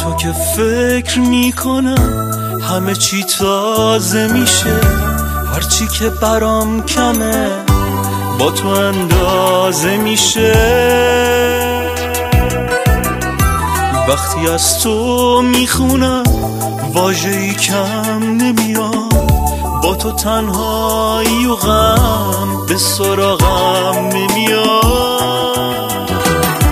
تو که فکر میکنم همه چی تازه میشه، هرچی که برام کمه با تو اندازه میشه. وقتی از تو میخونم واژه‌ای کم نمیاد، با تو تنهایی و غم به سراغم نمیاد.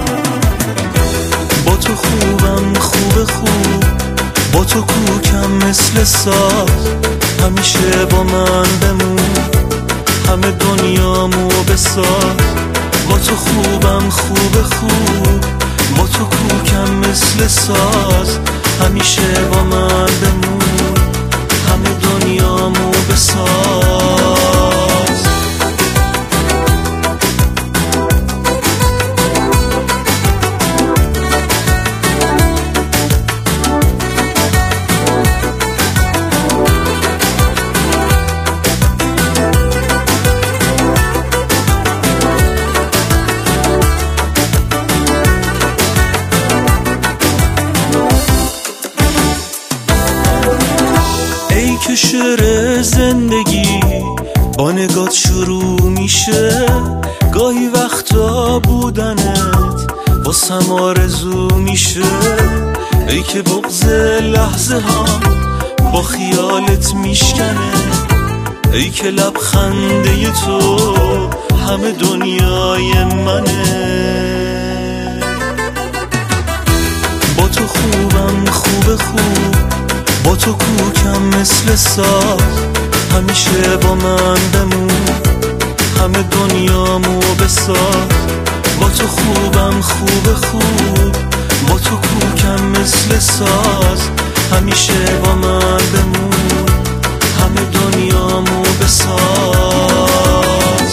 با تو خوبم خوب، با تو کوکم مثل ساز، همیشه با من بمون همه دنیامو بساز. با تو خوبم خوب، با تو کوکم مثل ساز، همیشه با من بمون همه دنیامو بساز. که شعر زندگی با نگات شروع میشه، گاهی وقتا بودنت واسم آرزو میشه. ای که بغض لحظه ها با خیالت میشکنه، ای که لبخنده تو همه دنیای منه. با تو خوبم خوب، با تو کوکم مثل ساز، همیشه با من بمون همه دنیامو بساز. با تو خوبم خوب، با تو کوکم مثل ساز، همیشه با من بمون همه دنیامو بساز.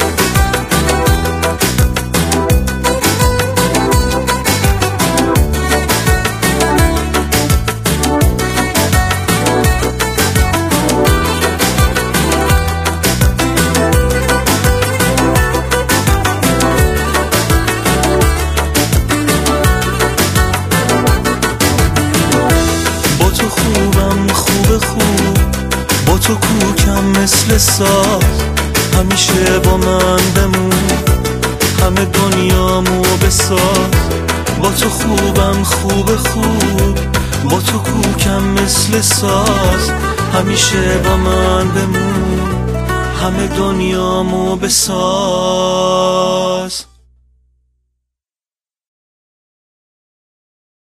با تو کوکم مثل ساز، همیشه با من بمون همه دنیامو بساز. با تو خوبم خوب، با تو کوکم مثل ساز، همیشه با من بمون همه دنیامو بساز.